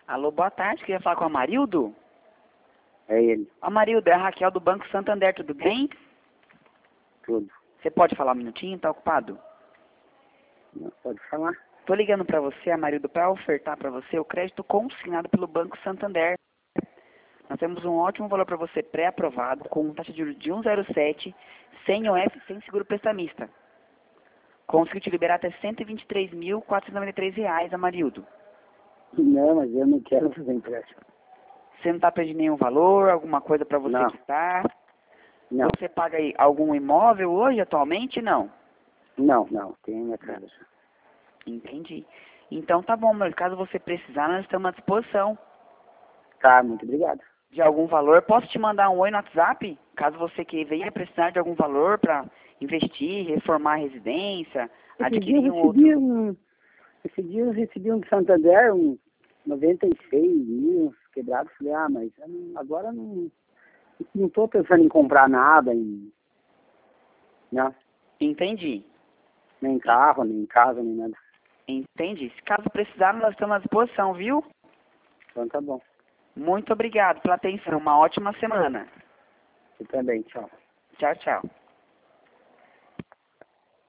Alô, boa tarde. Queria falar com o Amarildo? É ele, Amarildo, é a Raquel do Banco Santander, tudo bem? tudo. Você pode falar um minutinho? Tá ocupado? Não, pode falar? Tô ligando para você, Amarildo, para ofertar para você o crédito consignado pelo Banco Santander. Nós temos um ótimo valor para você pré-aprovado, com taxa de juros de 1,07, sem OF, sem seguro prestamista. Consigo te liberar até R$ 123.493, Amarildo. Não, mas eu não quero fazer empréstimo. Você não está perdendo nenhum valor, alguma coisa para você Não. quitar? Não, Você paga aí algum imóvel hoje, atualmente? Não. não, tem minha casa. Entendi. Então tá bom, mas caso você precisar, nós estamos à disposição. Tá, muito obrigado. De algum valor, posso te mandar um oi no WhatsApp? Caso você que venha precisar de algum valor para investir, reformar a residência, adquirir um outro. Esse dia eu recebi um de Santander, um 96 mil quebrado. Falei, mas agora não estou pensando em comprar nada, né? Entendi. Nem carro, nem casa, nem nada. Entendi. Se caso precisar, nós estamos à disposição, viu? Então tá bom. Muito obrigado pela atenção. Uma ótima semana. Você também, tchau. Tchau, tchau.